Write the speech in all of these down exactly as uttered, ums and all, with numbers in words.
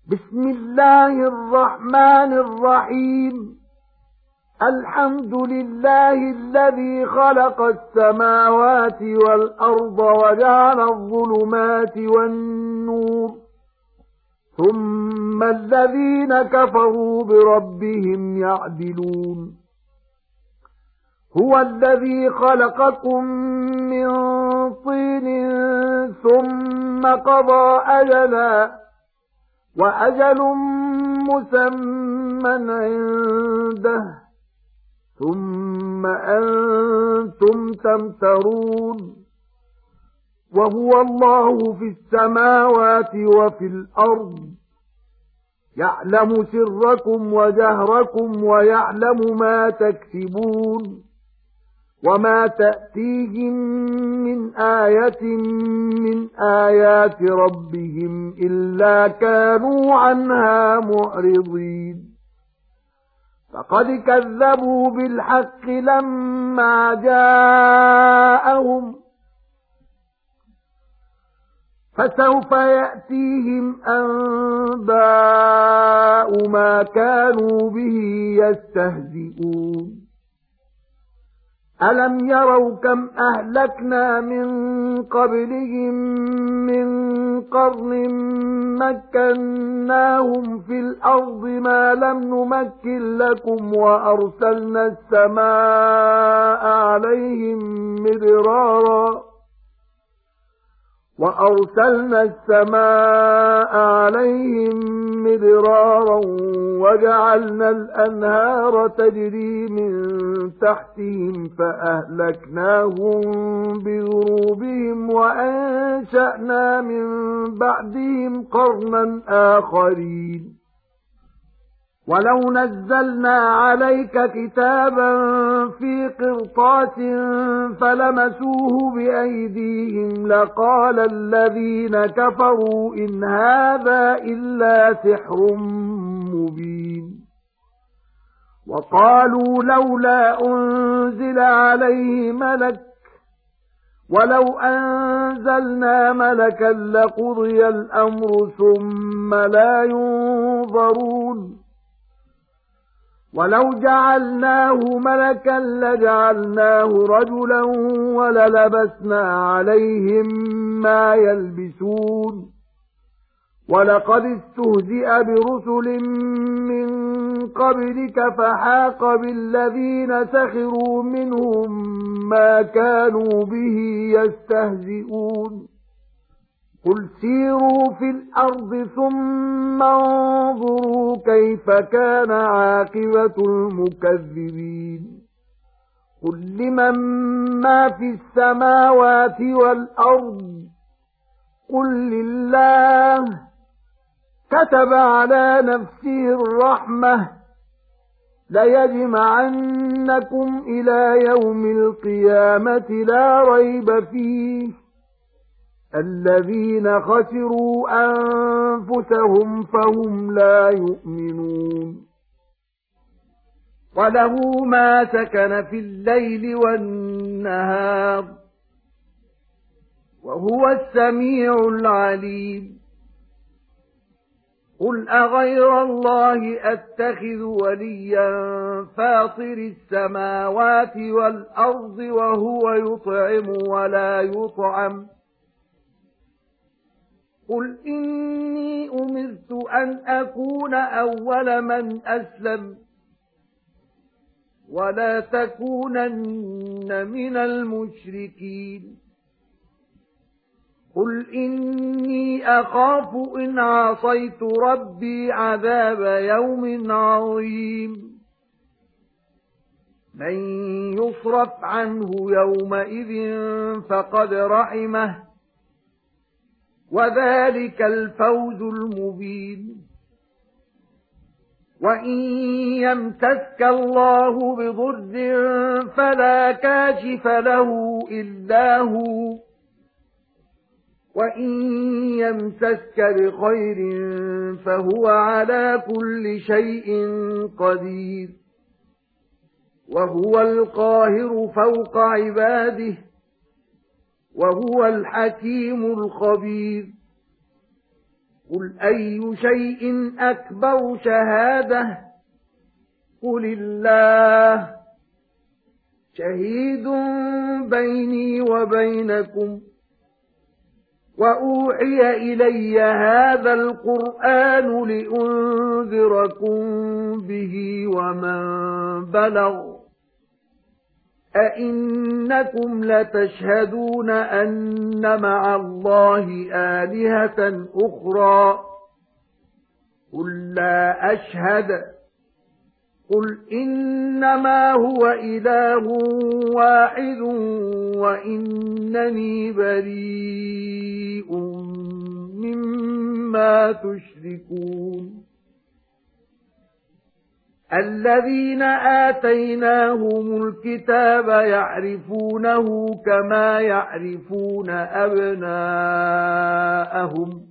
بسم الله الرحمن الرحيم. الحمد لله الذي خلق السماوات والأرض وجعل الظلمات والنور، ثم الذين كفروا بربهم يعدلون. هو الذي خلقكم من طين ثم قضى أجلا وأجل مسمى عنده، ثم أنتم تمترون. وهو الله في السماوات وفي الأرض، يعلم سركم وجهركم ويعلم ما تكسبون. وما تأتيهم من آية من آيات ربهم إلا كانوا عنها معرضين. فقد كذبوا بالحق لما جاءهم، فسوف يأتيهم أنباء ما كانوا به يستهزئون. ألم يروا كم أهلكنا من قبلهم من قرن مكناهم في الأرض ما لم نمكن لكم، وأرسلنا السماء عليهم مدرارا وأرسلنا السماء عليهم مدرارا وجعلنا الأنهار تجري من تحتهم فأهلكناهم بذنوبهم وأنشأنا من بعدهم قرنا آخرين. ولو نزلنا عليك كتابا في قرطاس فلمسوه بأيديهم لقال الذين كفروا إن هذا إلا سحر مبين. وقالوا لولا أنزل عليه ملك، ولو أنزلنا ملكا لقضي الأمر ثم لا ينظرون. ولو جعلناه ملكا لجعلناه رجلا وللبسنا عليهم ما يلبسون. ولقد استهزئ برسل من قبلك فحاق بالذين سخروا منهم ما كانوا به يستهزئون. قل سيروا في الأرض ثم انظروا كيف كان عاقبة المكذبين. قل لمن ما في السماوات والأرض قل لله. كتب على نفسه الرحمة ليجمعنكم إلى يوم القيامة لا ريب فيه. الذين خسروا أنفسهم فهم لا يؤمنون. وله ما سكن في الليل والنهار وهو السميع العليم. قل أغير الله أتخذ وليا فاطر السماوات والأرض وهو يطعم ولا يطعم. قل إني أمرت أن أكون أول من أسلم ولا تكونن من المشركين. قل إني أخاف إن عصيت ربي عذاب يوم عظيم. من يصرف عنه يومئذ فقد رحمه وذلك الفوز المبين. وإن يمسسك الله بضر فلا كاشف له إلا هو، وإن يمسسك بخير فهو على كل شيء قدير. وهو القاهر فوق عباده وهو الحكيم الخبير. قُلْ أَيُّ شَيْءٍ أَكْبَرُ شَهَادَةً قُلِ اللَّهُ شَهِيدٌ بَيْنِي وَبَيْنَكُمْ وَأُوحِيَ إِلَيَّ هَذَا الْقُرْآنُ لِأُنذِرَكُم بِهِ وَمَن بَلَغَ أَئِنَّكُمْ لَتَشْهَدُونَ أَنَّ مَعَ اللَّهِ آلِهَةً أُخْرَى قُل لَّا أَشْهَدُ قُلْ إِنَّمَا هُوَ إِلَٰهٌ وَاحِدٌ وَإِنَّنِي بَرِيءٌ مِّمَّا تُشْرِكُونَ الَّذِينَ آتَيْنَاهُمُ الْكِتَابَ يَعْرِفُونَهُ كَمَا يَعْرِفُونَ أَبْنَاءَهُمْ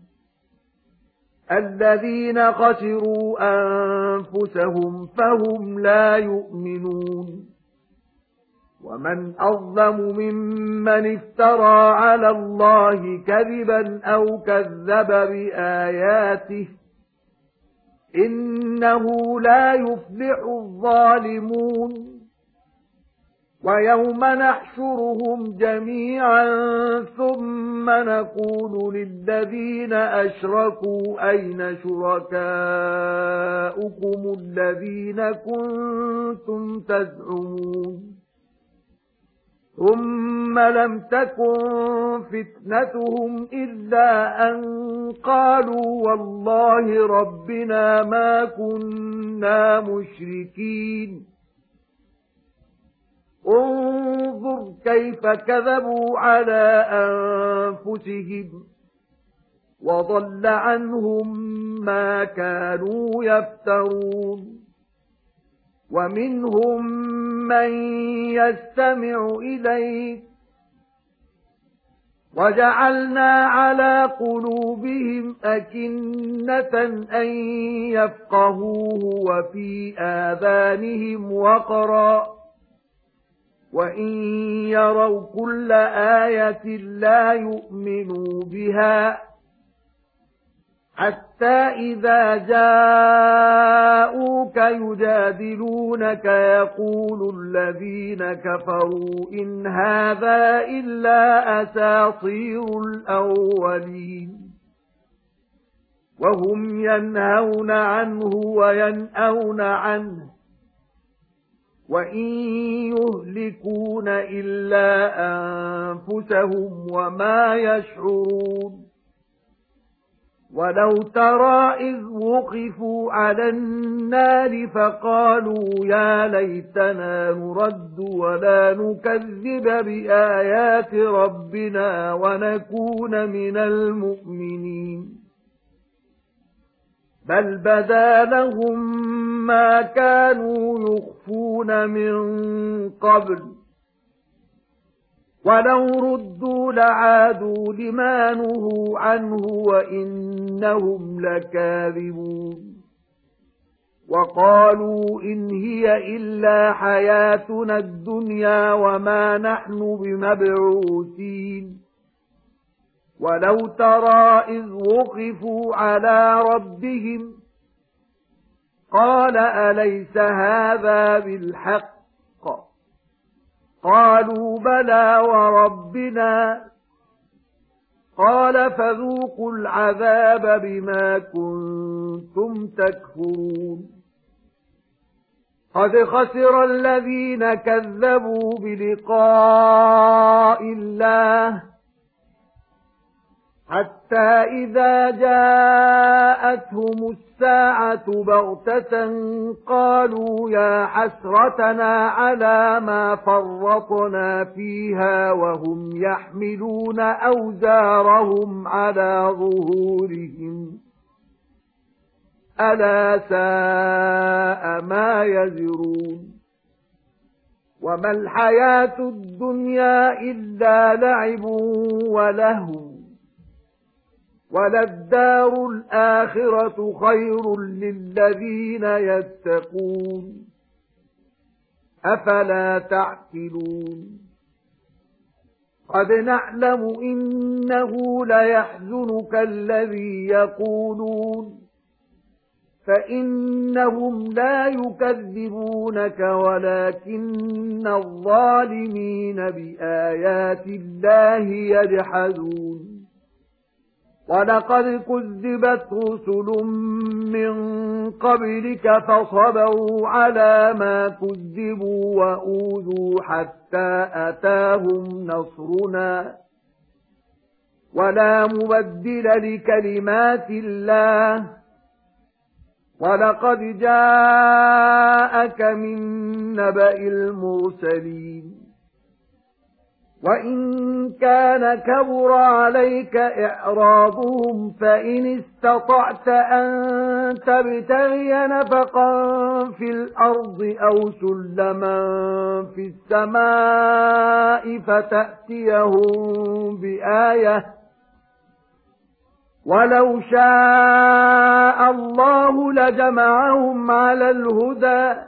الَّذِينَ خَسِرُوا أَنفُسَهُمْ فَهُمْ لَا يُؤْمِنُونَ وَمَنْ أَظْلَمُ مِمَّنِ افْتَرَى عَلَى اللَّهِ كَذِبًا أَوْ كَذَّبَ بِآيَاتِهِ إِنَّهُ لَا يُفْلِحُ الظَّالِمُونَ وَيَوْمَ نَحْشُرُهُمْ جَمِيعًا ثُمَّ نَقُولُ لِلَّذِينَ أَشْرَكُوا أَيْنَ شُرَكَاؤُكُمُ الَّذِينَ كُنتُمْ تَزْعُمُونَ ثُمَّ لَمْ تَكُنْ فِتْنَتُهُمْ إِلَّا أَنْ قَالُوا وَاللَّهِ رَبِّنَا مَا كُنَّا مُشْرِكِينَ انظُرْ كَيْفَ كَذَبُوا عَلَى أَنفُسِهِمْ وَضَلَّ عَنْهُمْ مَا كَانُوا يَفْتَرُونَ وَمِنْهُمْ مَنْ يَسْتَمِعُ إِلَيْكَ وَجَعَلْنَا عَلَى قُلُوبِهِمْ أَكِنَّةً أَنْ يَفْقَهُوهُ وَفِي آذَانِهِمْ وَقْرًا وَإِنْ يَرَوْا كُلَّ آيَةٍ لَا يُؤْمِنُوا بِهَا حَتَّى إِذَا جَاءُوكَ يُجَادِلُونَكَ يَقُولُ الَّذِينَ كَفَرُوا إِنْ هَذَا إِلَّا أَسَاطِيرُ الْأَوَّلِينَ وَهُمْ يَنْهَوْنَ عَنْهُ وَيَنْأَوْنَ عَنْهُ وَإِنْ يُهْلِكُونَ إِلَّا أَنفُسَهُمْ وَمَا يَشْعُرُونَ وَلَوْ تَرَى إِذْ وُقِفُوا عَلَى النَّارِ فَقَالُوا يَا لَيْتَنَا نُرَدُّ وَلَا نُكَذِّبَ بِآيَاتِ رَبِّنَا وَنَكُونَ مِنَ الْمُؤْمِنِينَ بَلْ بَدَا لَهُم مَّا كَانُوا يُخْفُونَ مِن قَبْلُ وَلَوْ رُدُّوا لَعَادُوا لِمَا نُهُوا عَنْهُ وَإِنَّهُمْ لَكَاذِبُونَ وَقَالُوا إِنْ هِيَ إِلَّا حَيَاتُنَا الدُّنْيَا وَمَا نَحْنُ بِمَبْعُوثِينَ وَلَوْ تَرَى إِذْ وُقِفُوا عَلَى رَبِّهِمْ قَالَ أَلَيْسَ هَذَا بِالْحَقِّ قَالُوا بَلَى وَرَبِّنَا قَالَ فَذُوقُوا الْعَذَابَ بِمَا كُنتُمْ تَكْفُرُونَ قَدْ خَسِرَ الَّذِينَ كَذَّبُوا بِلِقَاءِ اللَّهِ حَتَّى إِذَا جَاءَتْهُمُ السَّاعَةُ بَغْتَةً قَالُوا يَا حَسْرَتَنَا عَلَى مَا فَرَّطْنَا فِيهَا وَهُمْ يَحْمِلُونَ أَوْزَارَهُمْ عَلَى ظُهُورِهِمْ أَلَا سَاءَ مَا يَزِرُونَ وَمَا الْحَيَاةُ الدُّنْيَا إِلَّا لَعِبٌ وَلَهْوٌ وَلَلدَّارُ الْآخِرَةُ خَيْرٌ لِّلَّذِينَ يَتَّقُونَ أَفَلَا تَعْقِلُونَ قد نعلم إنه ليحزنك الذي يقولون فإنهم لا يكذبونك ولكن الظالمين بآيات الله يجحدون ولقد كذبت رسل من قبلك فصبروا على ما كذبوا وأوذوا حتى أتاهم نصرنا ولا مبدل لكلمات الله ولقد جاءك من نبأ المرسلين وإن كان كبر عليك إعراضهم فإن استطعت أن تبتغي نفقا في الأرض أو سلما في السماء فتأتيهم بآية ولو شاء الله لجمعهم على الهدى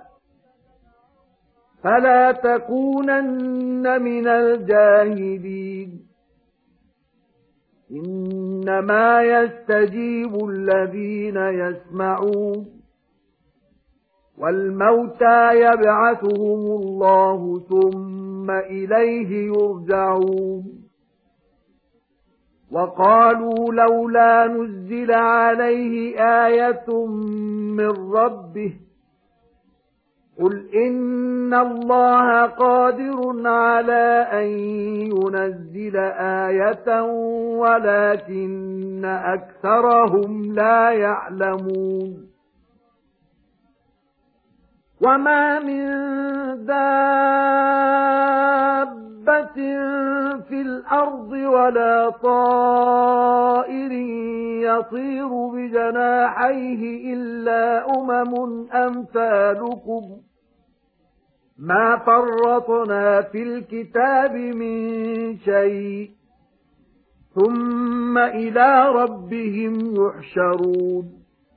فلا تكونن من الجاهلين إنما يستجيب الذين يسمعون والموتى يبعثهم الله ثم إليه يرجعون وقالوا لولا نزل عليه آية من ربه قل إن الله قادر على أن ينزل آية ولكن أكثرهم لا يعلمون وما من دابة في الأرض ولا طائر يطير بجناحيه إلا أمم أمثالكم ما فرطنا في الكتاب من شيء ثم إلى ربهم يحشرون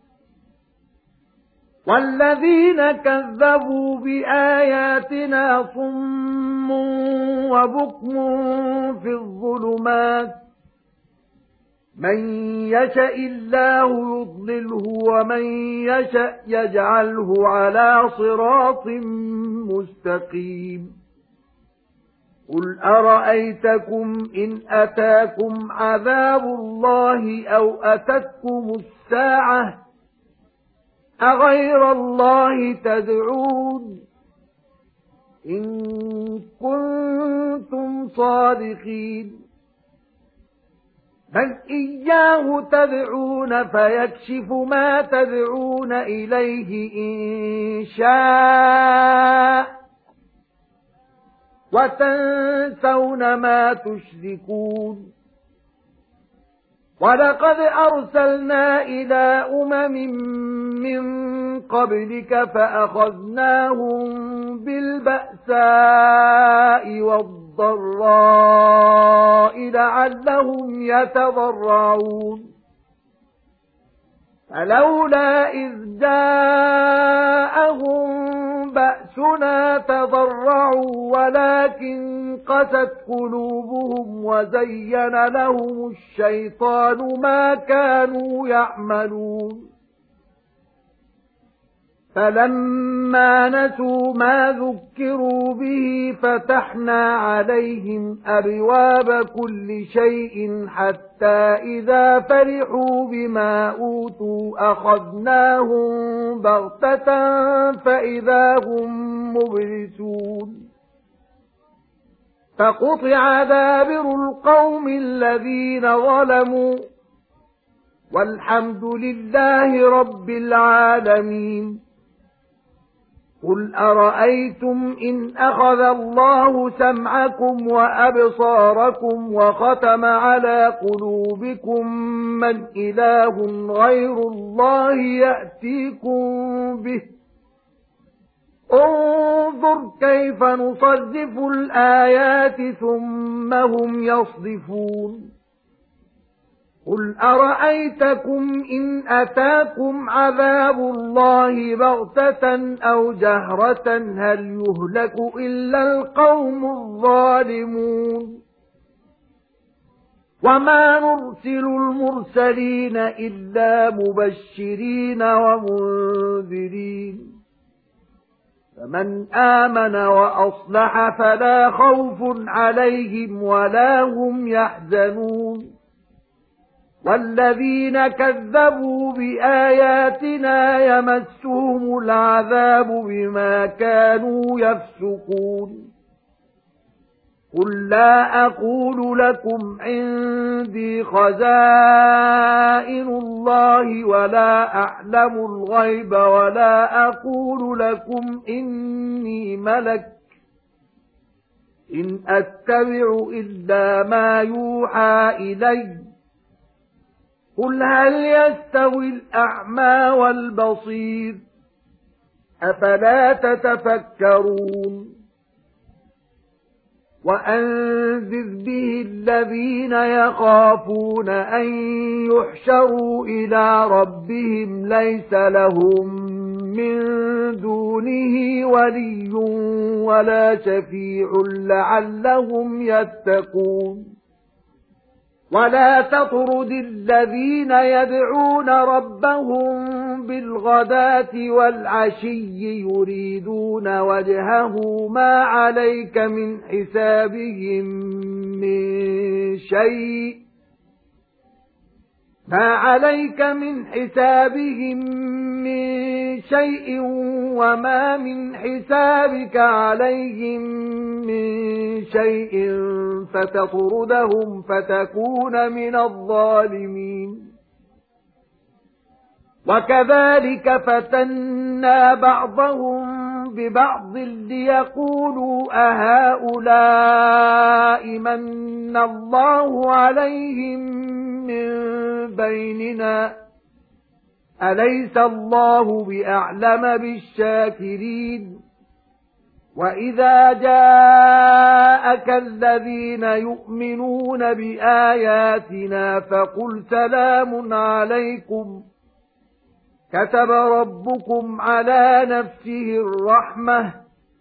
والذين كذبوا بآياتنا صم وبكم في الظلمات من يشاء الله يضلله ومن يشاء يجعله على صراط مستقيم قل أرأيتكم إن أتاكم عذاب الله أو أتتكم الساعة أغير الله تدعون إن كنتم صادقين بل إياه تدعون فيكشف ما تدعون إليه إن شاء وتنسون ما تشركون ولقد أرسلنا إلى أمم من قبلك فأخذناهم بالبأساء والضراء لعلهم يتضرعون فلولا إذ جاءهم بأسنا تضرعوا ولكن قست قلوبهم وزين لهم الشيطان ما كانوا يعملون فلما نسوا ما ذكروا به فتحنا عليهم أبواب كل شيء حتى إذا فرحوا بما أوتوا أخذناهم بغتة فإذا هم مبلسون فقطع دابر القوم الذين ظلموا والحمد لله رب العالمين قل أرأيتم إن أخذ الله سمعكم وأبصاركم وختم على قلوبكم من إله غير الله يأتيكم به انظر كيف نصرف الآيات ثم هم يصدفون قل أرأيتكم إن أتاكم عذاب الله بغتة أو جهرة هل يهلك إلا القوم الظالمون وَمَا نُرْسِلُ الْمُرْسَلِينَ إِلَّا مُبَشِّرِينَ وَمُنذِرِينَ فَمَنْ آمَنَ وَأَصْلَحَ فَلَا خَوْفٌ عَلَيْهِمْ وَلَا هُمْ يَحْزَنُونَ وَالَّذِينَ كَذَّبُوا بِآيَاتِنَا يَمَسُّهُمُ الْعَذَابُ بِمَا كَانُوا يَفْسُقُونَ قُل لَّا أَقُولُ لَكُمْ عِندِي خَزَائِنُ اللَّهِ وَلَا أَعْلَمُ الْغَيْبَ وَلَا أَقُولُ لَكُمْ إِنِّي مَلَكٌ إِنْ أَتَّبِعُ إِلَّا مَا يُوحَى إِلَيَّ قُلْ هَلْ يَسْتَوِي الْأَعْمَى وَالْبَصِيرُ أَفَلَا تَتَفَكَّرُونَ وَأَنذِرْ بِهِ الَّذِينَ يَخَافُونَ أَن يُحْشَرُوا إِلَى رَبِّهِمْ لَيْسَ لَهُم مِّن دُونِهِ وَلِيٌّ وَلَا شَفِيعٌ لَّعَلَّهُمْ يَتَّقُونَ وَلَا تَطْرُدِ الَّذِينَ يَدْعُونَ رَبَّهُم بِالْغَدَاةِ وَالْعَشِيِّ يُرِيدُونَ وَجْهَهُ مَا عَلَيْكَ مِنْ حِسَابِهِمْ مِنْ شَيْءٍ مَا عَلَيْكَ مِنْ حِسَابِهِمْ مِنْ شَيْءٍ وَمَا مِنْ حِسَابِكَ عَلَيْهِمْ مِنْ شَيْءٍ فَتَطْرُدَهُمْ فَتَكُونَ مِنَ الظَّالِمِينَ وَكَذَلِكَ فَتَنَّا بَعْضَهُم بِبَعْضٍ لِيَقُولُوا أَهَؤُلَاءِ مَنَّ اللَّهُ عَلَيْهِمْ مِنْ بَيْنِنَا أَلَيْسَ اللَّهُ بِأَعْلَمَ بِالشَّاكِرِينَ وَإِذَا جَاءَكَ الَّذِينَ يُؤْمِنُونَ بِآيَاتِنَا فَقُلْ سَلَامٌ عَلَيْكُمْ كَتَبَ رَبُّكُمْ عَلَى نَفْسِهِ الرَّحْمَةَ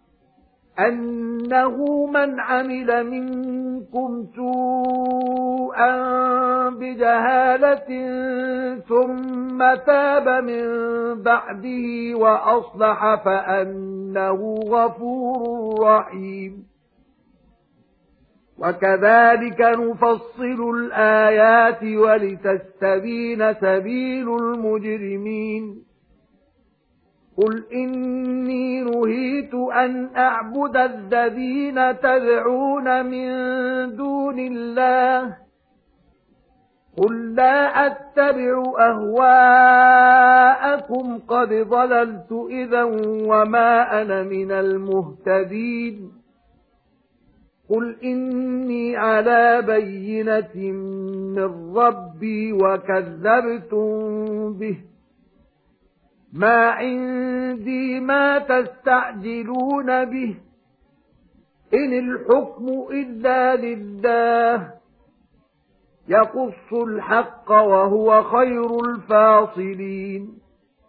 أَنَّهُ مَنْ عَمِلَ مِنكُمْ سُوءًا بِجَهَالَةٍ ثُمَّ تَابَ مِن بَعْدِهِ وَأَصْلَحَ فَأَنَّهُ غَفُورٌ رَّحِيمٌ وَكَذَلِكَ نُفَصِّلُ الْآيَاتِ وَلِتَسْتَبِينَ سَبِيلُ الْمُجْرِمِينَ قُلْ إِنِّي نُهِيتُ أَنْ أَعْبُدَ الَّذِينَ تَدْعُونَ مِن دُونِ اللَّهِ قُل لَّا أَتَّبِعُ أَهْوَاءَكُمْ قَدْ ضَلَلْتُ إِذًا وَمَا أَنَا مِنَ الْمُهْتَدِينَ قُلْ إِنِّي عَلَى بَيِّنَةٍ مِّن رَّبِّي وَكَذَّبْتُم بِهِ مَا عِندِي مَا تَسْتَعْجِلُونَ بِهِ إِنِ الْحُكْمُ إِلَّا لِلَّهِ يَقُصُّ الْحَقَّ وَهُوَ خَيْرُ الْفَاصِلِينَ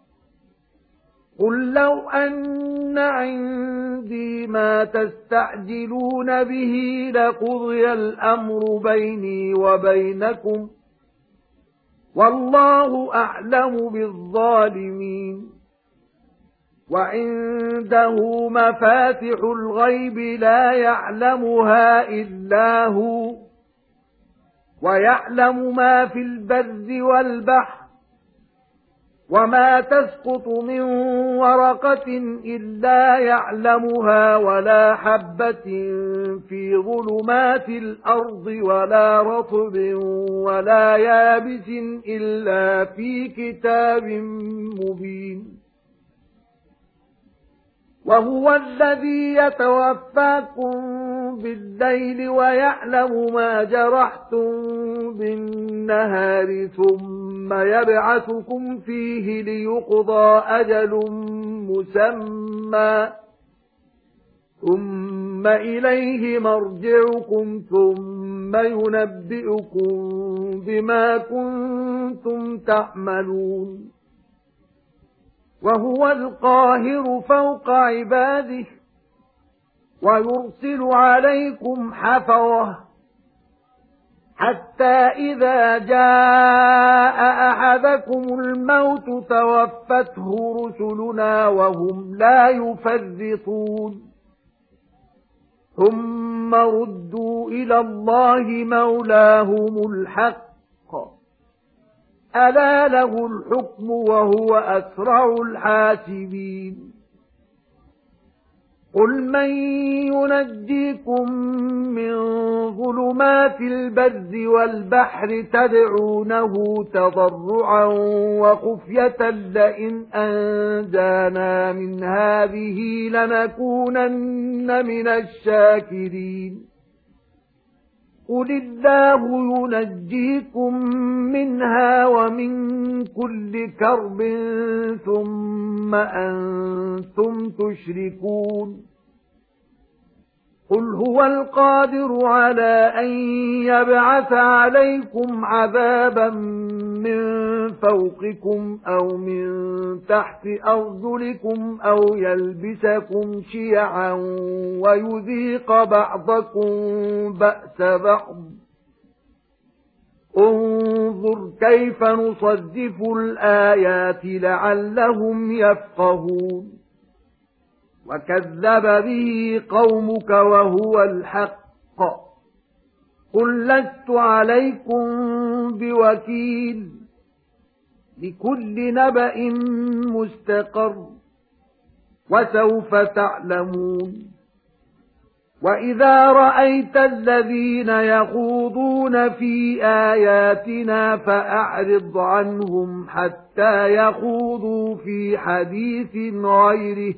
قُل لَّوْ أَنَّ عِندِي مَا تَسْتَعْجِلُونَ بِهِ لَقُضِيَ الْأَمْرُ بَيْنِي وَبَيْنَكُمْ وَاللَّهُ أَعْلَمُ بِالظَّالِمِينَ وَعِندَهُ مَفَاتِحُ الْغَيْبِ لَا يَعْلَمُهَا إِلَّا هُوَ وَيَعْلَمُ مَا فِي الْبَرِّ وَالْبَحْرِ وَمَا تَسْقُطُ مِنْ وَرَقَةٍ إِلَّا يَعْلَمُهَا وَلَا حَبَّةٍ فِي ظُلُمَاتِ الْأَرْضِ وَلَا رَطْبٍ وَلَا يَابِسٍ إِلَّا فِي كِتَابٍ مُبِينٍ وَهُوَ الَّذِي يَتَوَفَّاكُم بِاللَّيْلِ وَيَعْلَمُ مَا جَرَحْتُم بِالنَّهَارِ ثُمَّ يَبْعَثُكُمْ فِيهِ لِيُقْضَى أَجَلٌ مُّسَمًّى ثُمَّ إِلَيْهِ مَرْجِعُكُمْ ثُمَّ يُنَبِّئُكُم بِمَا كُنتُمْ تَعْمَلُونَ وَهُوَ الْقَاهِرُ فَوْقَ عِبَادِهِ وَيُرْسِلُ عَلَيْكُمْ حَفَظَةً حتى إذا جاء أحدكم الموت توفته رسلنا وهم لا يفرطون ثم ردوا إلى الله مولاهم الحق ألا له الحكم وهو أسرع الحاسبين قل من ينجيكم من ظلمات البر والبحر تدعونه تضرعا وخفية لئن أنجانا من هذه لنكونن من الشاكرين قل الله ينجيكم منها ومن كل كرب ثم أنتم تشركون قل هو القادر على أن يبعث عليكم عذابا من فوقكم أو من تحت أرجلكم أو يلبسكم شيعا ويذيق بعضكم بأس بعض انظر كيف نصرف الآيات لعلهم يفقهون وكذب به قومك وهو الحق قل لست عليكم بوكيل لكل نبأ مستقر وسوف تعلمون وإذا رأيت الذين يخوضون في آياتنا فأعرض عنهم حتى يخوضوا في حديث غيره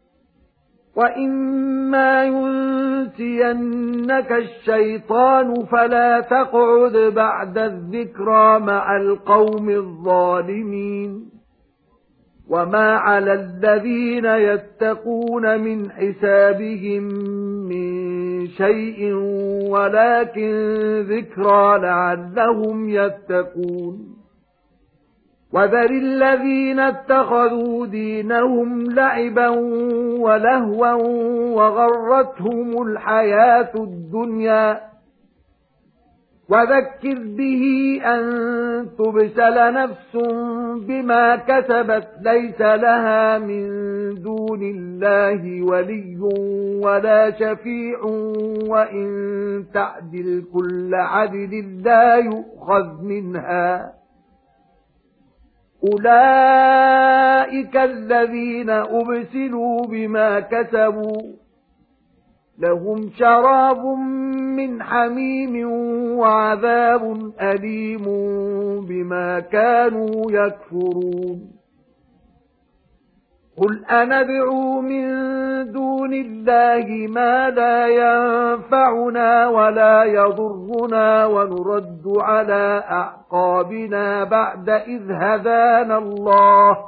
وَإِمَّا يُنْسِيَنَّكَ الشَّيْطَانُ فَلَا تَقْعُدْ بَعْدَ الذِّكْرَى مَعَ الْقَوْمِ الظَّالِمِينَ وَمَا عَلَى الَّذِينَ يَتَّقُونَ مِنْ حِسَابِهِمْ مِنْ شَيْءٍ وَلَكِنْ ذِكْرَى لَعَلَّهُمْ يَتَّقُونَ وَذَرِ الَّذِينَ اتَّخَذُوا دِينَهُمْ لَعِبًا وَلَهْوًا وَغَرَّتْهُمُ الْحَيَاةُ الدُّنْيَا وَذَكِّرْ بِهِ أَن تُبْسَلَ نَفْسٌ بِمَا كَسَبَتْ لَيْسَ لَهَا مِن دُونِ اللَّهِ وَلِيٌّ وَلَا شَفِيعٌ وَإِن تَعْدِلْ كُلَّ عَدْلٍ لَّا يُؤْخَذْ مِنْهَا أُولَئِكَ الَّذِينَ أُبْسِلُوا بِمَا كَسَبُوا لَهُمْ شَرَابٌ مِّنْ حَمِيمٍ وَعَذَابٌ أَلِيمٌ بِمَا كَانُوا يَكْفُرُونَ قُلْ أَنَدْعُو مِن دُونِ اللَّهِ مَا لَا يَنفَعُنَا وَلَا يَضُرُّنَا وَنُرَدُّ عَلَى أَعْقَابِنَا بَعْدَ إِذْ هَدَانَا اللَّهُ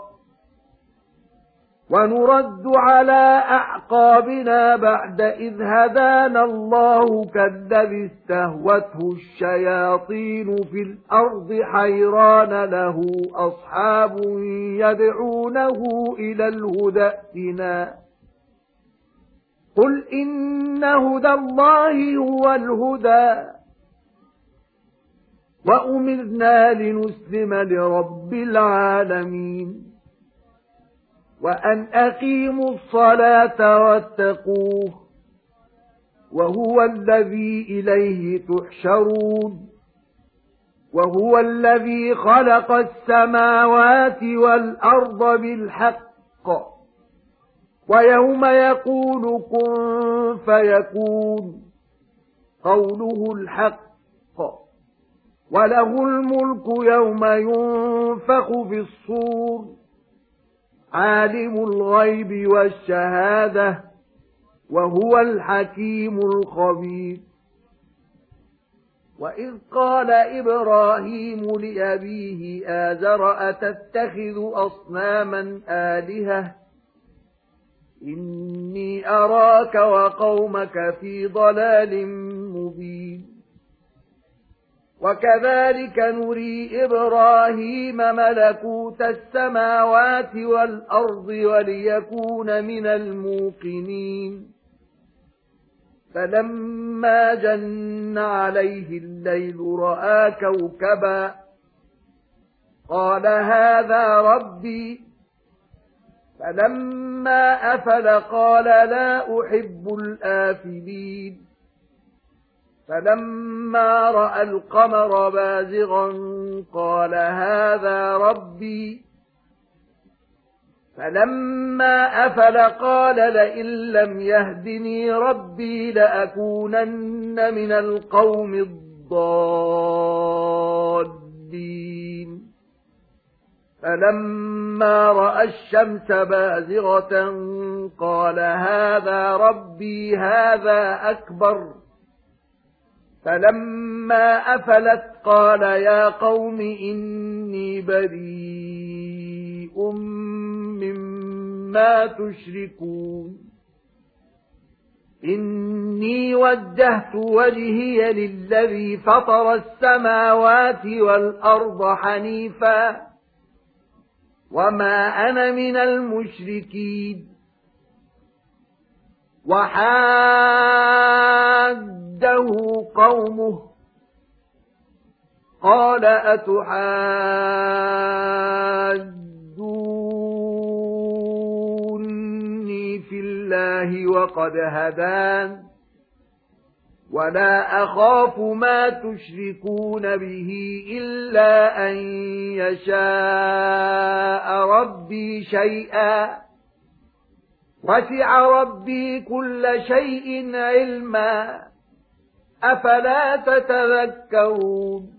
وَنُرَدُّ عَلَى أَعْقَابِنَا بَعْدَ إِذْ هَدَانَا اللَّهُ كَالَّذِي اسْتَهْوَتْهُ الشَّيَاطِينُ فِي الْأَرْضِ حَيْرَانَ لَهُ أَصْحَابٌ يَدْعُونَهُ إِلَى الْهُدى ائْتِنَا قُلْ إِنَّ هُدَى اللَّهِ هُوَ الْهُدَى وَأُمِرْنَا لِنُسْلِمَ لِرَبِّ الْعَالَمِينَ وَأَنْ أَقِيمُوا الصَّلَاةَ وَاتَّقُوهُ وَهُوَ الَّذِي إِلَيْهِ تُحْشَرُونَ وَهُوَ الَّذِي خَلَقَ السَّمَاوَاتِ وَالْأَرْضَ بِالْحَقِّ وَيَوْمَ يَقُولُ كُن فَيَكُونُ قَوْلُهُ الْحَقُّ وَلَهُ الْمُلْكُ يَوْمَ يُنفَخُ فِي الصُّورِ عالم الغيب والشهادة وهو الحكيم الخبير وإذ قال إبراهيم لأبيه آزر أتتخذ أصناما آلهة إني أراك وقومك في ضلال مبين وَكَذَلِكَ نُرِي إِبْرَاهِيمَ مَلَكُوتَ السَّمَاوَاتِ وَالْأَرْضِ وَلِيَكُونَ مِنَ الْمُوقِنِينَ فلما جن عليه الليل رأى كوكبا قال هذا ربي فلما أفل قال لا أحب الآفلين فلما رأى القمر بازغا قال هذا ربي فلما أفل قال لئن لم يهدني ربي لأكونن من القوم الضالين فلما رأى الشمس بازغة قال هذا ربي هذا أكبر فلما أفلت قال يا قوم إني بريء مما تشركون إني وجهت وجهي للذي فطر السماوات والأرض حنيفا وما أنا من المشركين وحاده قومه قال أتحاجوني في الله وقد هدان ولا أخاف ما تشركون به إلا أن يشاء ربي شيئا وسع ربي كل شيء علما أفلا تتذكرون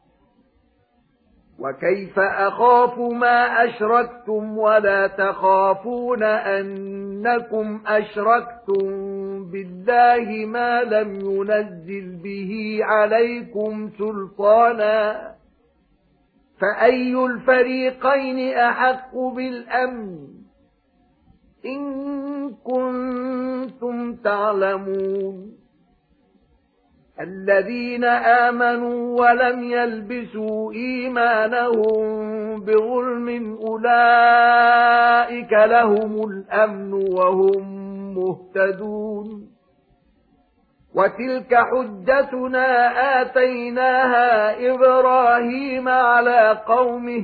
وكيف أخاف ما أشركتم ولا تخافون أنكم أشركتم بالله ما لم ينزل به عليكم سلطانا فأي الفريقين أحق بالأمن إن كنتم تعلمون الذين آمنوا ولم يلبسوا إيمانهم بظلم أولئك لهم الأمن وهم مهتدون وتلك حجتنا آتيناها إبراهيم على قومه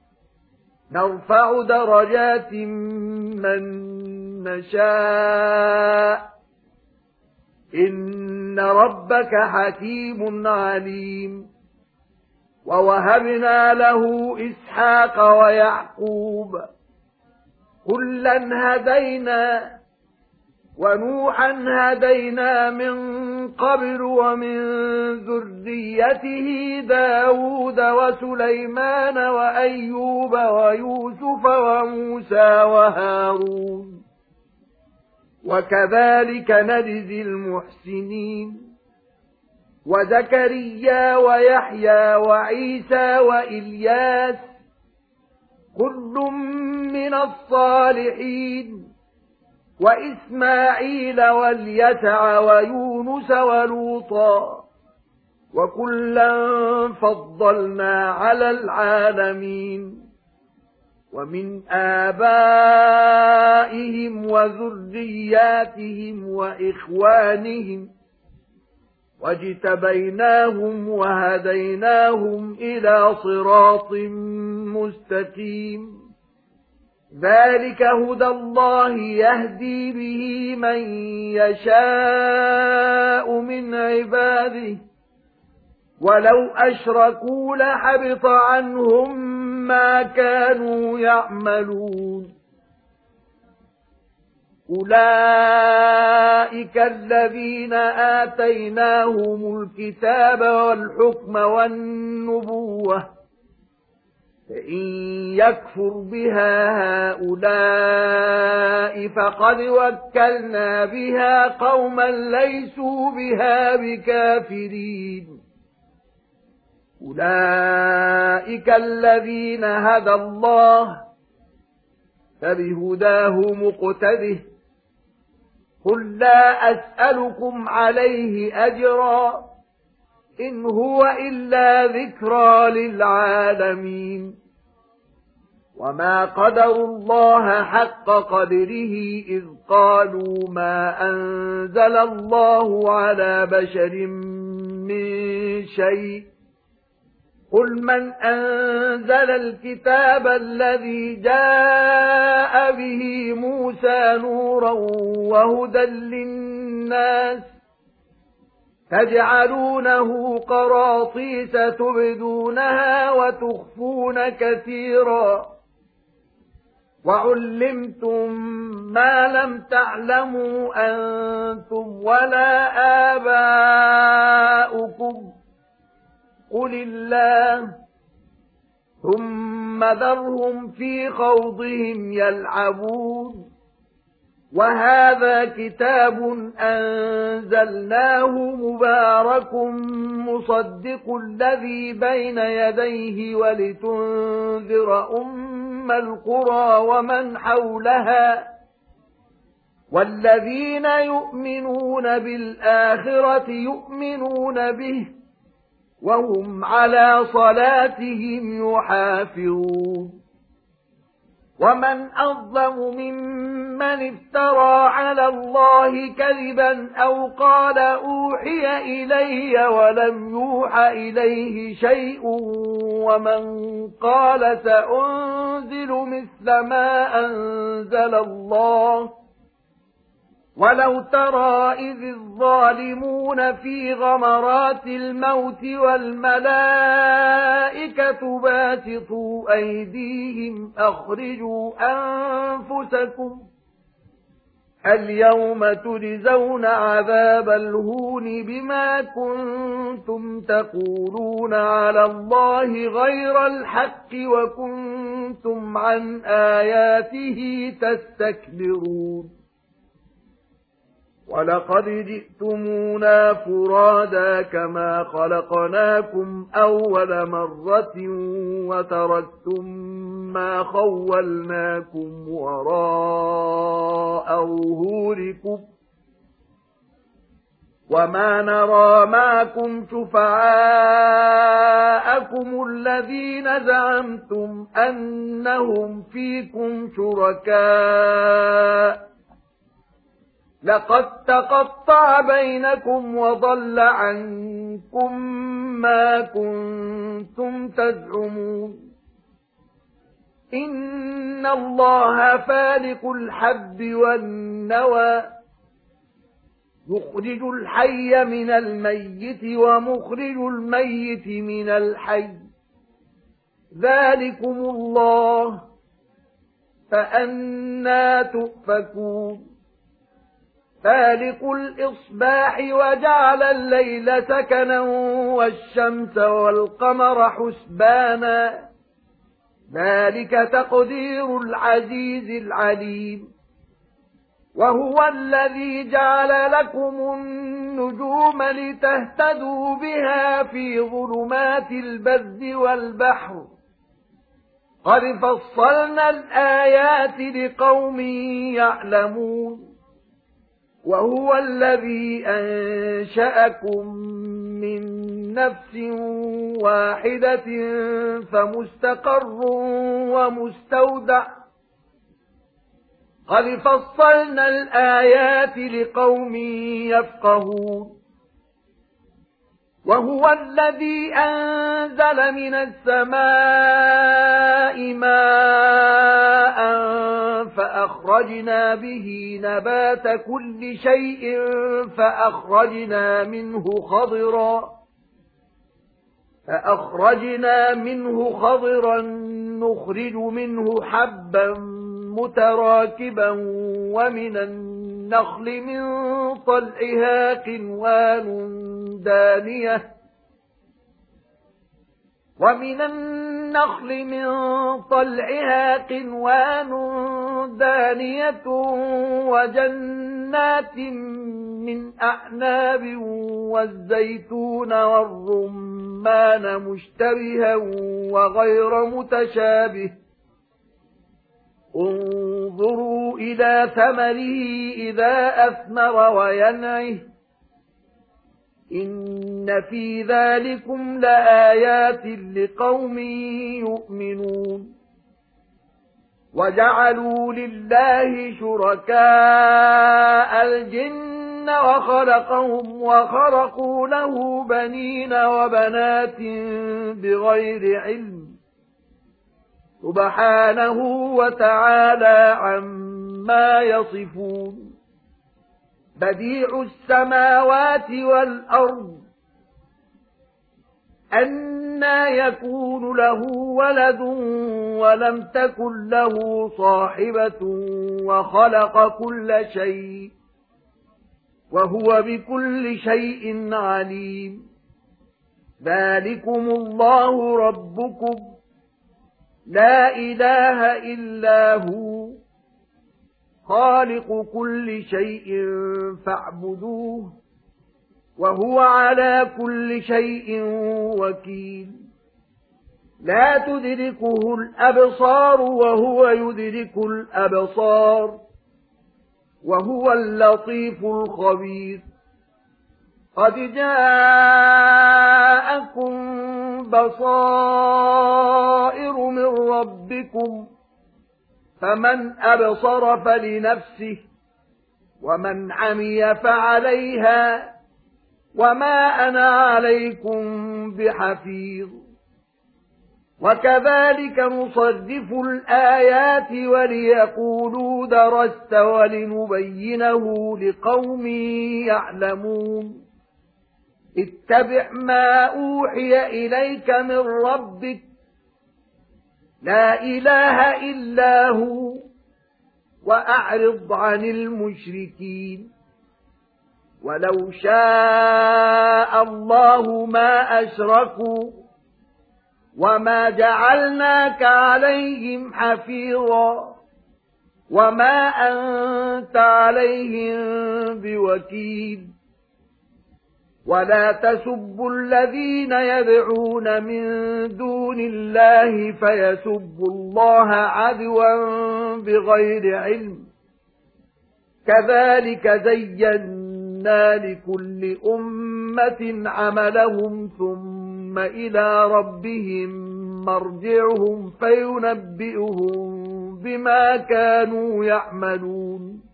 نرفع درجات من نشاء إن ربك حكيم عليم ووهبنا له إسحاق ويعقوب كلا هدينا ونوحا هدينا من قبل ومن ذريته داود وسليمان وأيوب ويوسف وموسى وهارون وكذلك نجزي المحسنين وزكريا ويحيى وعيسى وإلياس كل من الصالحين وإسماعيل واليسع ويونس ولوطا وكلا فضلنا على العالمين ومن آبائهم وذرياتهم وإخوانهم واجتبيناهم وهديناهم إلى صراط مستقيم ذلك هدى الله يهدي به من يشاء من عباده ولو أشركوا لحبط عنهم ما كانوا يعملون أولئك الذين آتيناهم الكتاب والحكم والنبوة فإن يكفر بها هؤلاء فقد وكلنا بها قوما ليسوا بها بكافرين أولئك الذين هدى الله فبهداه مقتده قل لا أسألكم عليه أجرا إن هو إلا ذكرى للعالمين وما قدروا الله حق قدره إذ قالوا ما أنزل الله على بشر من شيء قل من أنزل الكتاب الذي جاء به موسى نورا وهدى للناس تجعلونه قراطيس تبدونها وتخفون كثيرا وعلمتم ما لم تعلموا أنتم ولا آباؤكم قل الله ثم ذرهم في خوضهم يلعبون وهذا كتاب أنزلناه مبارك مصدق الذي بين يديه ولتنذر أم القرى ومن حولها والذين يؤمنون بالآخرة يؤمنون به وهم على صلاتهم يحافظون ومن أظلم ممن افترى على الله كذبا أو قال أوحي إلي ولم يوح إليه شيء ومن قال سأنزل مثل ما أنزل الله ولو ترى إذ الظالمون في غمرات الموت والملائكة باسطوا أيديهم أخرجوا أنفسكم اليوم تجزون عذاب الهون بما كنتم تقولون على الله غير الحق وكنتم عن آياته تستكبرون ولقد جئتمونا فرادا كما خلقناكم أول مرة وتركتم ما خولناكم وراء ظهوركم وما نرى معكم شفعاءكم الذين زعمتم أنهم فيكم شركاء لقد تقطع بينكم وضل عنكم ما كنتم تزعمون إن الله فالق الحب والنوى يخرج الحي من الميت ومخرج الميت من الحي ذلكم الله فأنى تؤفكون فالق الإصباح وجعل الليل سكنا والشمس والقمر حسبانا ذلك تقدير العزيز العليم وهو الذي جعل لكم النجوم لتهتدوا بها في ظلمات البر والبحر قد فصلنا الآيات لقوم يعلمون وهو الذي أنشأكم من نفس واحدة فمستقر ومستودع قد فصلنا الآيات لقوم يفقهون وهو الذي أنزل من السماء ماء فأخرجنا به نبات كل شيء فأخرجنا منه خضرا فأخرجنا منه خضرا نخرج منه حبا متراكبا ومن النخل من طلعها قنوان دانية ومن النخل من طلعها قنوان دانية وجنات من أعناب والزيتون والرمان مشتبها وغير متشابه انظروا إلى ثمره إذا أثمر وينعه إن في ذلكم لآيات لقوم يؤمنون وجعلوا لله شركاء الجن وخلقهم وخرقوا له بنين وبنات بغير علم سبحانه وتعالى عما يصفون بديع السماوات والأرض أنى يكون له ولد ولم تكن له صاحبة وخلق كل شيء وهو بكل شيء عليم ذلكم الله ربكم لا إله إلا هو خالق كل شيء فاعبدوه وهو على كل شيء وكيل لا تدركه الأبصار وهو يدرك الأبصار وهو اللطيف الخبير قد جاءكم بصائر من ربكم فمن أبصر فلنفسه ومن عمي فعليها وما أنا عليكم بحفيظ وكذلك نصرف الآيات وليقولوا درست ولنبينه لقوم يعلمون اتبع ما أوحي إليك من ربك لا إله إلا هو وأعرض عن المشركين ولو شاء الله ما أشركوا وما جعلناك عليهم حفيظا وما أنت عليهم بوكيل ولا تسبوا الذين يدعون من دون الله فيسبوا الله عدوا بغير علم كذلك زينا لكل أمة عملهم ثم إلى ربهم مرجعهم فينبئهم بما كانوا يعملون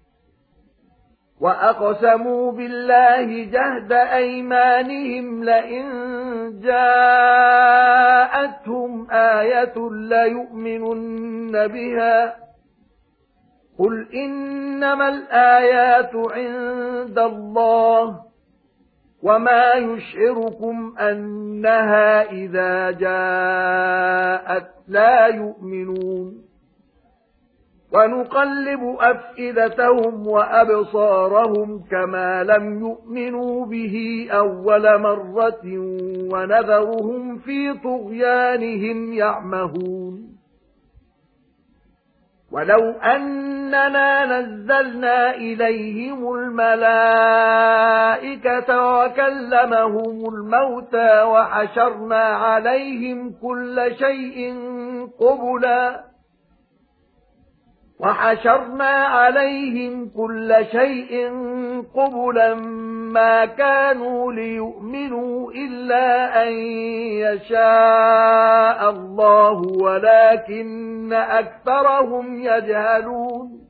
وأقسموا بالله جهد أيمانهم لئن جاءتهم آية ليؤمنن بها قل إنما الآيات عند الله وما يشعركم أنها إذا جاءت لا يؤمنون ونقلب أفئدتهم وأبصارهم كما لم يؤمنوا به أول مرة ونذرهم في طغيانهم يعمهون ولو أننا نزلنا إليهم الملائكة وكلمهم الموتى وحشرنا عليهم كل شيء قبلا وحشرنا عليهم كل شيء قبلا ما كانوا ليؤمنوا إلا أن يشاء الله ولكن أكثرهم يجهلون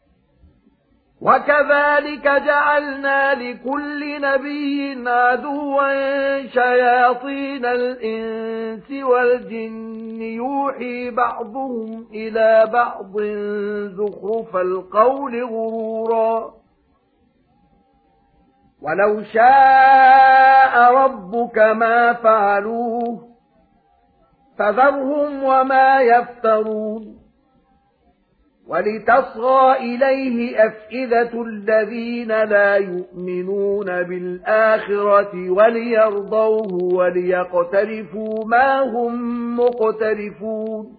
وكذلك جعلنا لكل نبي عدوا شياطين الإنس والجن يوحي بعضهم إلى بعض زخرف القول غرورا ولو شاء ربك ما فعلوه فذرهم وما يفترون ولتصغى إليه أفئدة الذين لا يؤمنون بالآخرة وليرضوه وليقترفوا ما هم مقترفون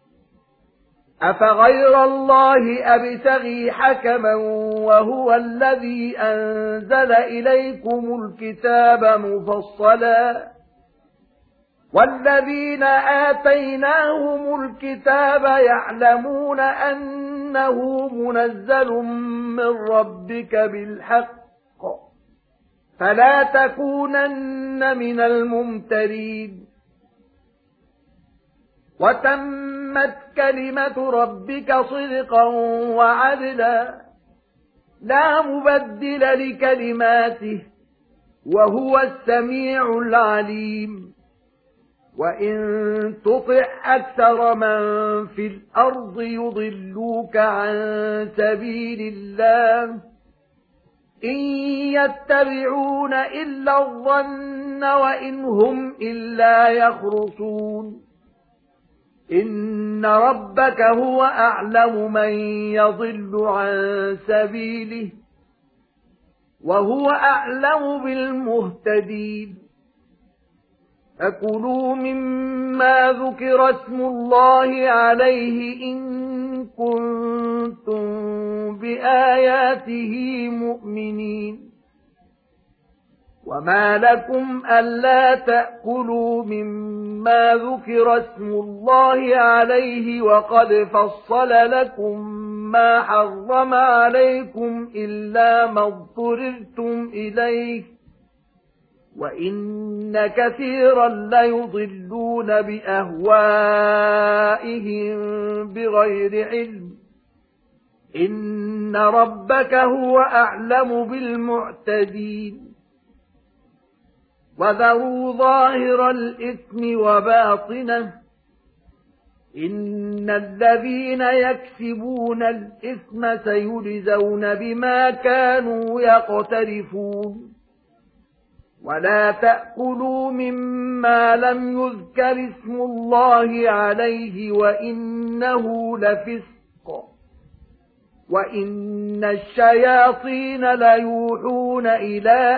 أفغير الله أبتغي حكما وهو الذي أنزل إليكم الكتاب مفصلا والذين آتيناهم الكتاب يعلمون أنه منزل من ربك بالحق فلا تكونن من الممترين وتم وتمت كلمة ربك صدقا وعدلا لا مبدل لكلماته وهو السميع العليم وإن تطع أكثر من في الأرض يضلوك عن سبيل الله إن يتبعون إلا الظن وإن هم إلا يخرصون إن ربك هو أعلم من يضل عن سبيله وهو أعلم بالمهتدين فكلوا مما ذكر اسم الله عليه إن كنتم بآياته مؤمنين وما لكم ألا تأكلوا مما ذكر اسم الله عليه وقد فصل لكم ما حرم عليكم إلا ما اضطررتم إليه وإن كثيرا ليضلون بأهوائهم بغير علم إن ربك هو أعلم بالمعتدين وذروا ظاهر الإثم وباطنه إن الذين يكسبون الإثم سيجزون بما كانوا يقترفون ولا تأكلوا مما لم يذكر اسم الله عليه وإنه لفسق وإن الشياطين ليوحون إلى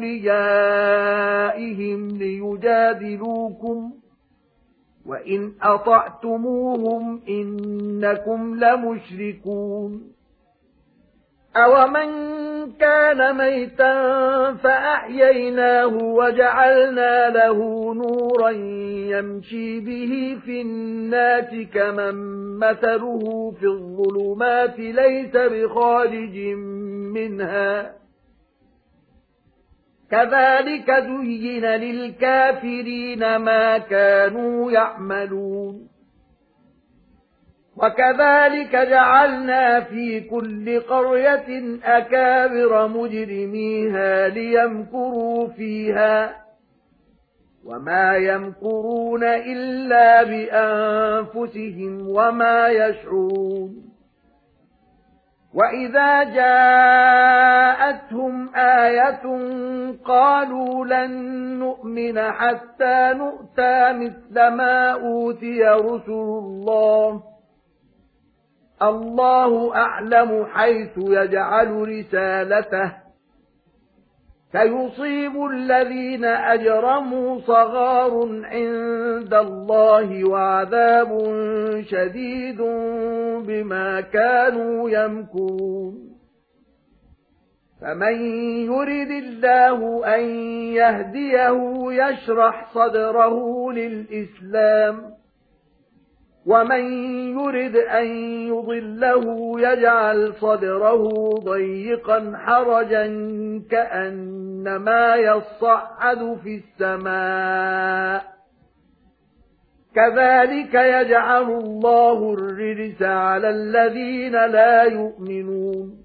أوليائهم ليجادلوكم وإن أطعتموهم إنكم لمشركون أَوَمَنْ كَانَ مَيْتًا فَأَحْيَيْنَاهُ وَجَعَلْنَا لَهُ نُورًا يَمْشِي بِهِ فِي النَّاسِ كَمَنْ مَثَلُهُ فِي الظُّلُمَاتِ لَيْسَ بِخَارِجٍ مِنْهَا كَذَلِكَ زُيِّنَ لِلْكَافِرِينَ مَا كَانُوا يَعْمَلُونَ وَكَذَلِكَ جَعَلْنَا فِي كُلِّ قَرْيَةٍ أَكَابِرَ مُجْرِمِيهَا لِيَمْكُرُوا فِيهَا وَمَا يَمْكُرُونَ إِلَّا بِأَنفُسِهِمْ وَمَا يَشْعُرُونَ وَإِذَا جَاءَتْهُمْ آيَةٌ قَالُوا لَن نُّؤْمِنَ حَتَّى نُؤْتَىٰ مِثْلَ مَا أُوتِيَ رُسُلُ اللَّهِ الله أعلم حيث يجعل رسالته سيصيب الذين أجرموا صغار عند الله وعذاب شديد بما كانوا يمكرون فمن يرد الله أن يهديه يشرح صدره للإسلام ومن يرد أن يضله يجعل صدره ضيقا حرجا كأنما يصعد في السماء كذلك يجعل الله الرجس على الذين لا يؤمنون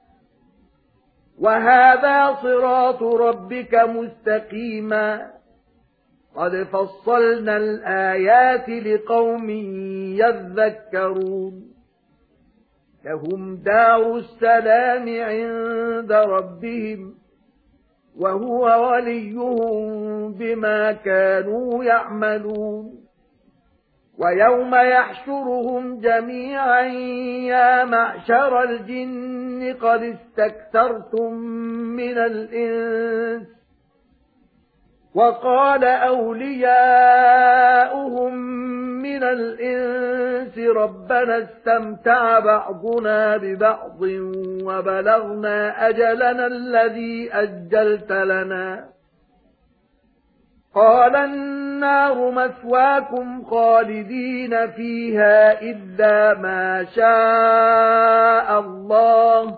وهذا صراط ربك مستقيما قد فصلنا الآيات لقوم يذكرون لهم دار السلام عند ربهم وهو وليهم بما كانوا يعملون ويوم يحشرهم جميعا يا معشر الجن قد استكثرتم من الإنس وقال أولياؤهم من الإنس ربنا استمتع بعضنا ببعض وبلغنا أجلنا الذي أجلت لنا قال النار مثواكم خالدين فيها إلا ما شاء الله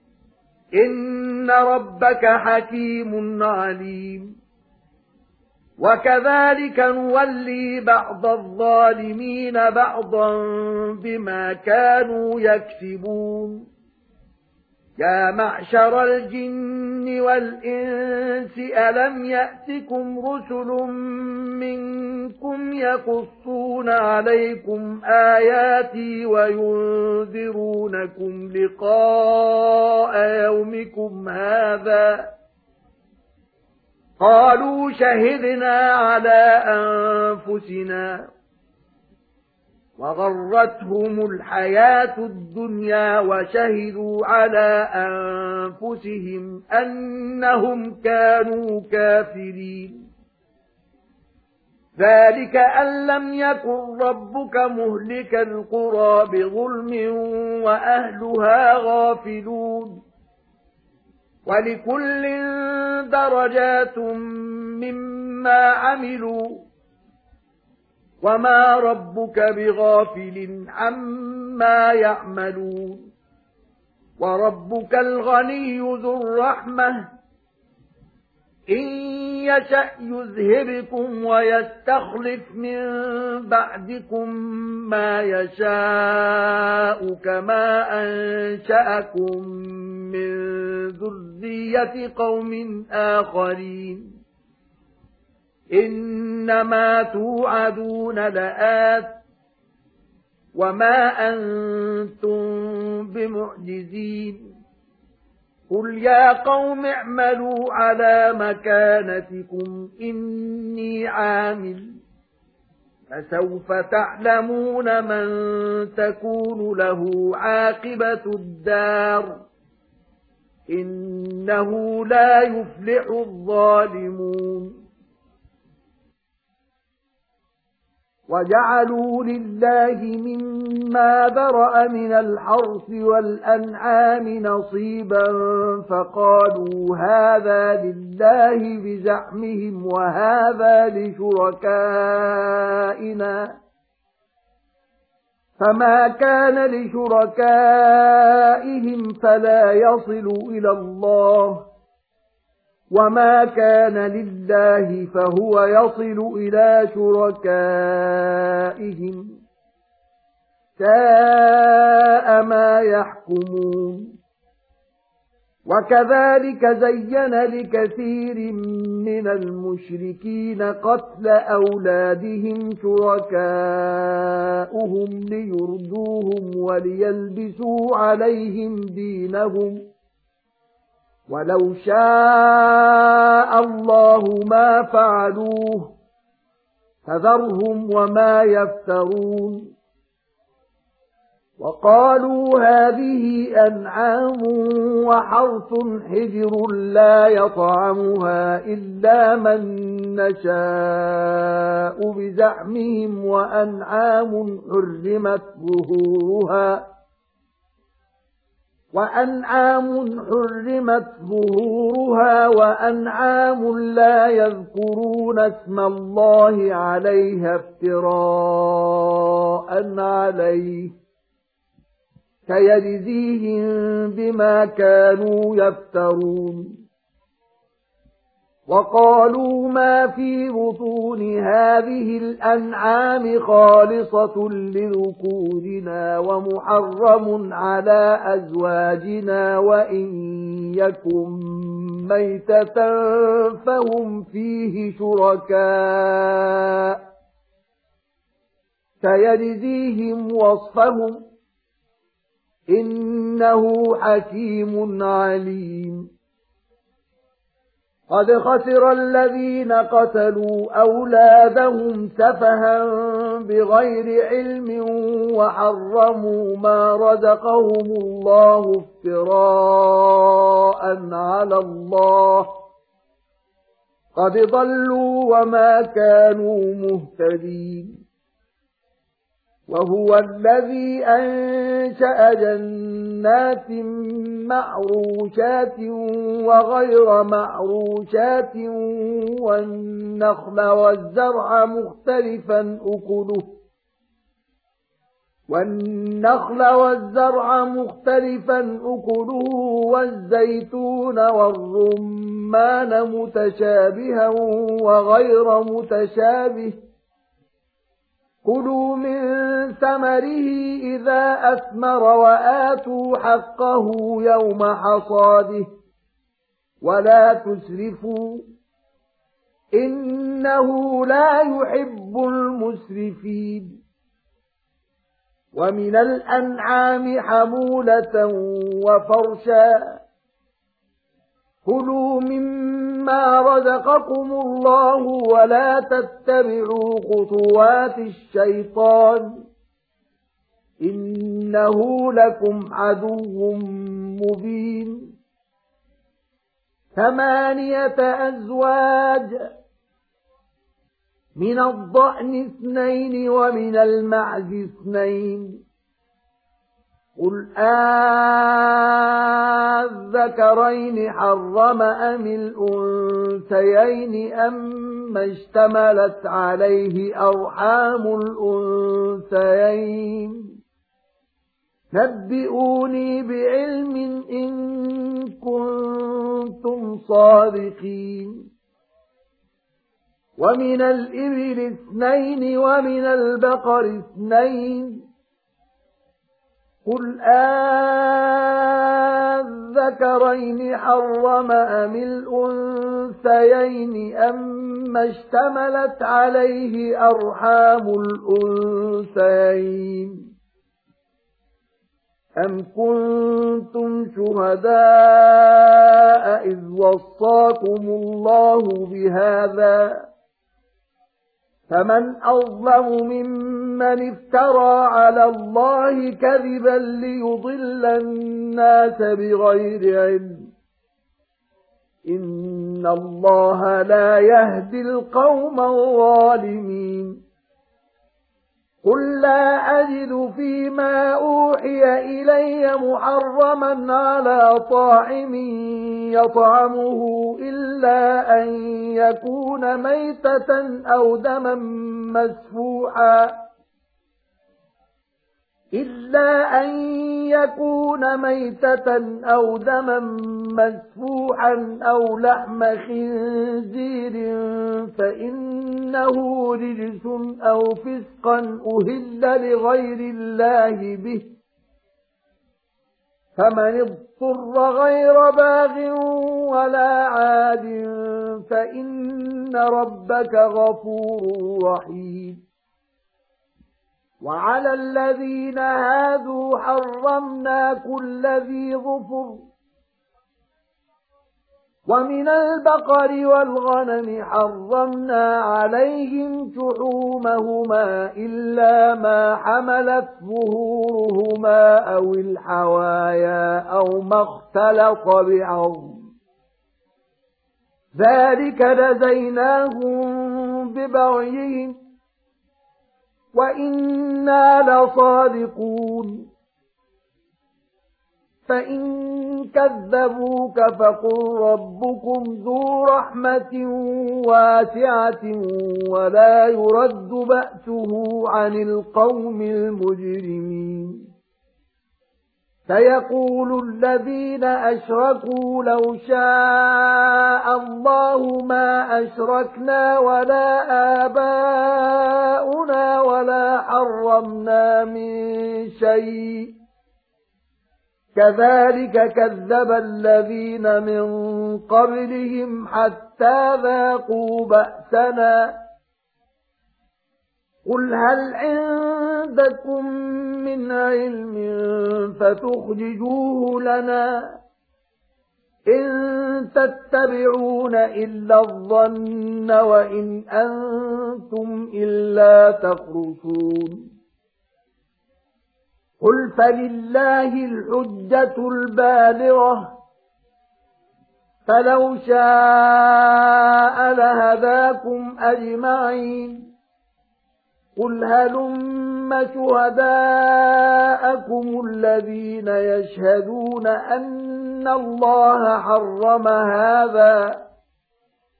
إن ربك حكيم عليم وكذلك نولي بعض الظالمين بعضا بما كانوا يكسبون يا معشر الجن والإنس ألم يأتكم رسل منكم يقصون عليكم آياتي وينذرونكم لقاء يومكم هذا قالوا شهدنا على أنفسنا وغرتهم الحياة الدنيا وشهدوا على أنفسهم أنهم كانوا كافرين ذلك أن لم يكن ربك مهلك القرى بظلم وأهلها غافلون ولكل درجات مما عملوا وما ربك بغافل عما يعملون وربك الغني ذو الرحمة إن يشأ يذهبكم ويستخلف من بعدكم ما يشاء كما أنشأكم من ذرية قوم آخرين إنما توعدون لآت وما أنتم بمعجزين قل يا قوم اعملوا على مكانتكم إني عامل فسوف تعلمون من تكون له عاقبة الدار إنه لا يفلح الظالمون وجعلوا لله مما ذرأ من الحرث والأنعام نصيبا فقالوا هذا لله بزعمهم وهذا لشركائنا فما كان لشركائهم فلا يصل إلى الله وما كان لله فهو يصل إلى شركائهم ساء ما يحكمون وكذلك زين لكثير من المشركين قتل أولادهم شركاؤهم ليردوهم وليلبسوا عليهم دينهم ولو شاء الله ما فعلوه فذرهم وما يفترون وقالوا هذه أنعام وحرث حجر لا يطعمها إلا من نشاء بزعمهم وأنعام حرمت ظهورها وأنعام حرمت ظهورها وأنعام لا يذكرون اسم الله عليها افتراء عليه سيجزيهم بما كانوا يفترون وقالوا ما في بطون هذه الأنعام خالصة لذكورنا ومحرم على أزواجنا وإن يكن ميتة فهم فيه شركاء سيجزيهم وصفهم إنه حكيم عليم قد خسر الذين قتلوا أولادهم سفها بغير علم وحرموا ما رزقهم الله افتراء على الله قد ضلوا وما كانوا مهتدين وهو الذي أنشأ جنات معروشات وغير معروشات والنخل والزرع مختلفا أكله والنخل والزرع مختلفا أكله والزيتون والرمان متشابها وغير متشابه كلوا من ثمره إذا أثمر وآتوا حقه يوم حصاده ولا تسرفوا إنه لا يحب المسرفين ومن الأنعام حمولة وفرشا كلوا مما رزقكم الله ولا تتبعوا خطوات الشيطان إنه لكم عدو مبين ثمانية أزواج من الضأن اثنين ومن المعز اثنين قل آذكرين حرم أم الأنثيين أما اشتملت عليه أرحام الأنثيين نبئوني بعلم إن كنتم صادقين ومن الإبل اثنين ومن البقر اثنين قل آذكرين حرم أم الأنثيين أما اشتملت عليه أرحام الأنثيين أم كنتم شهداء إذ وصاكم الله بهذا فمن أظلم ممن افترى على الله كذبا ليضل الناس بغير علم إن الله لا يهدي القوم الظالمين قل لا أجد فيما أوحي إلي محرما على طاعم يطعمه إلا أن يكون ميتة أو دما مسفوحا إلا أن يكون ميتة أو دما مسفوحا أو لحم خنزير فإنه رجس أو فسقا أهل لغير الله به فمن اضطر غير باغ ولا عاد فإن ربك غفور رحيم وعلى الذين هادوا حرمنا كل ذي ظفر ومن البقر والغنم حرمنا عليهم شحومهما إلا ما حملت ظهورهما أو الحوايا أو ما اختلط بعظم ذلك جزيناهم ببغيهم وإنا لصادقون فإن كذبوك فقل ربكم ذو رحمة واسعة ولا يرد بأسه عن القوم المجرمين سيقول الذين أشركوا لو شاء الله ما أشركنا ولا آباؤنا ولا حرمنا من شيء كذلك كذب الذين من قبلهم حتى ذاقوا بأسنا قل هل عندكم من علم فتخرجوه لنا إن تتبعون إلا الظن وإن أنتم إلا تخرصون قل فلله الحجة البالغة فلو شاء لهداكم أجمعين قل هلم شهداءكم الذين يشهدون أن الله حرم هذا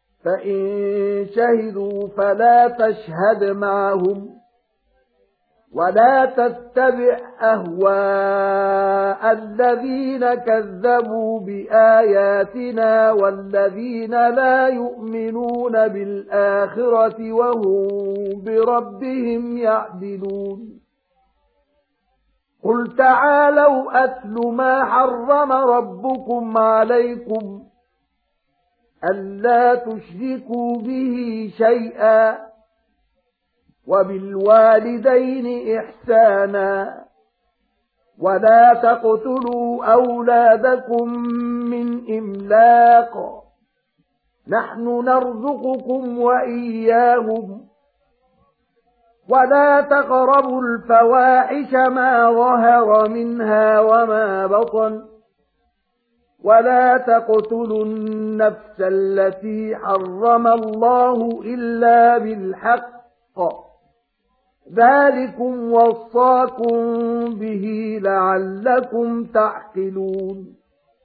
فإن شهدوا فلا تشهد معهم ولا تتبع أهواء الذين كذبوا بآياتنا والذين لا يؤمنون بالآخرة وهم بربهم يعدلون قل تعالوا أتل ما حرم ربكم عليكم ألا تشركوا به شيئا وبالوالدين إحسانا ولا تقتلوا أولادكم من إملاق نحن نرزقكم وإياهم ولا تقربوا الفواحش ما ظهر منها وما بطن ولا تقتلوا النفس التي حرم الله إلا بالحق ذلكم وصاكم به لعلكم تعقلون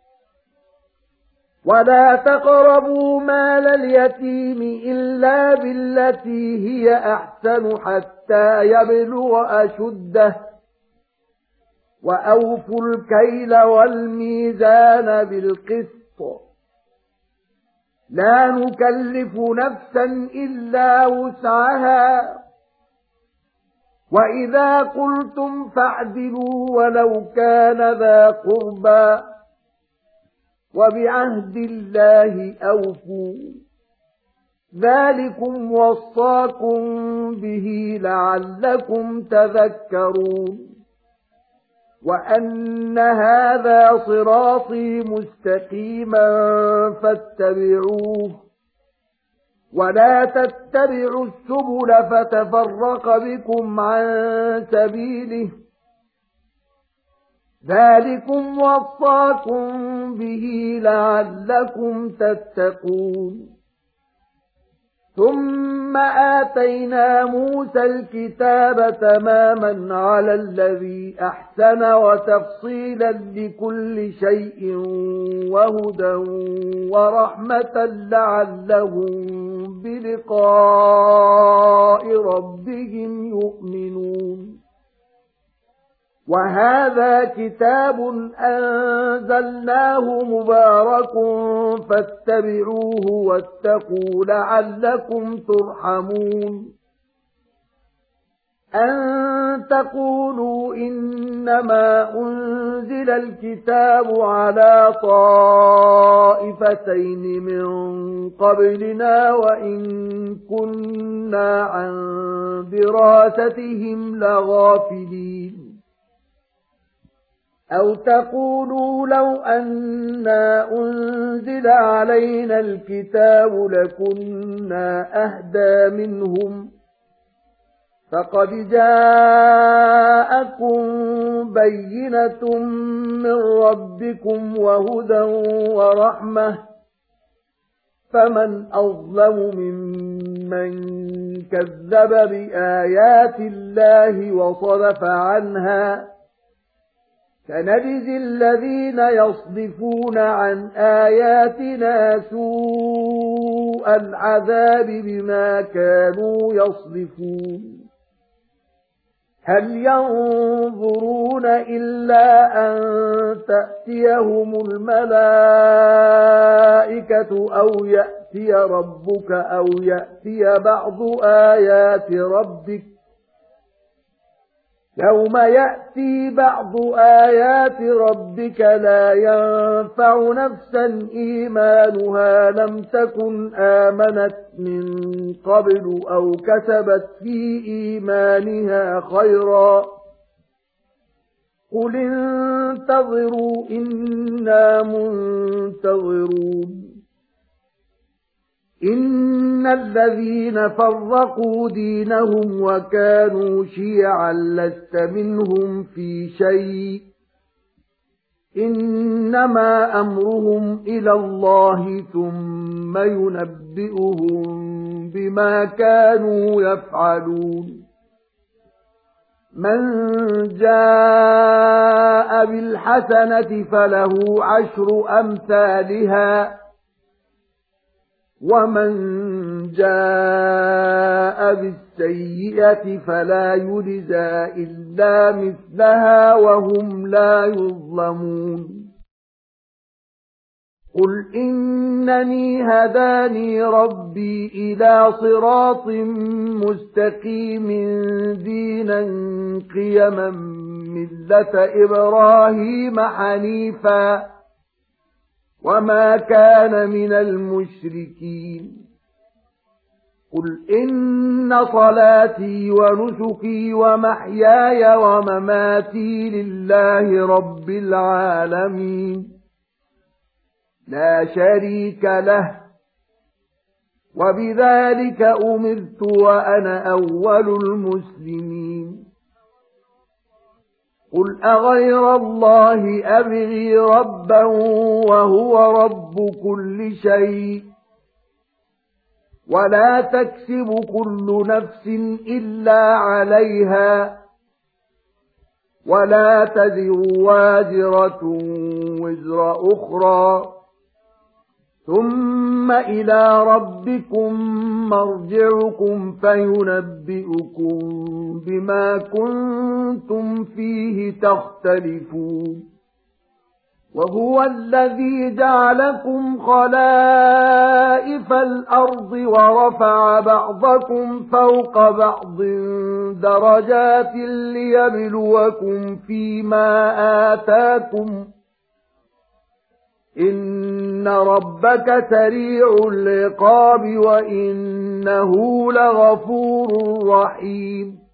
ولا تقربوا مال اليتيم إلا بالتي هي أحسن حتى يبلغ أشده وأوفوا الكيل والميزان بالقسط لا نكلف نفسا إلا وسعها وإذا قلتم فاعدلوا ولو كان ذا قربى وبعهد الله أوفوا ذلكم وصاكم به لعلكم تذكرون وأن هذا صراطي مستقيما فاتبعوه ولا تتبعوا السبل فتفرق بكم عن سبيله ذلكم وصاكم به لعلكم تتقون ثم آتينا موسى الكتاب تماما على الذي أحسن وتفصيلا لكل شيء وهدى ورحمة لعلهم بلقاء ربهم يؤمنون وهذا كتاب أنزلناه مبارك فاتبعوه واتقوا لعلكم ترحمون أن تقولوا إنما أنزل الكتاب على طائفتين من قبلنا وإن كنا عن دراستهم لغافلين أو تقولوا لو أنا أنزل علينا الكتاب لكنا أهدى منهم فقد جاءكم بينة من ربكم وهدى ورحمة فمن أظلم ممن كذب بآيات الله وصدف عنها سنجزي الذين يصدفون عن آياتنا سوء العذاب بما كانوا يصدفون هل ينظرون إلا أن تأتيهم الملائكة أو يأتي ربك أو يأتي بعض آيات ربك يوم يأتي بعض آيات ربك لا ينفع نفسا إيمانها لم تكن آمنت من قبل أو كسبت في إيمانها خيرا قل انتظروا إنا منتظرون إن الذين فرقوا دينهم وكانوا شيعا لست منهم في شيء إنما أمرهم إلى الله ثم ينبئهم بما كانوا يفعلون من جاء بالحسنة فله عشر أمثالها ومن جاء بالسيئة فلا يجزى إلا مثلها وهم لا يظلمون قل إنني هداني ربي إلى صراط مستقيم دينا قيما ملة إبراهيم حنيفا وما كان من المشركين قل إن صلاتي ونسكي ومحياي ومماتي لله رب العالمين لا شريك له وبذلك أمرت وأنا أول المسلمين قل أغير الله أبغي ربا وهو رب كل شيء ولا تكسب كل نفس إلا عليها ولا تزر وازرة وزر أخرى ثم إلى ربكم مرجعكم فينبئكم بما كنتم فيه تختلفون وهو الذي جعلكم خلائف الأرض ورفع بعضكم فوق بعض درجات ليبلوكم فيما آتاكم إن ربك سريع العقاب وإنه لغفور رحيم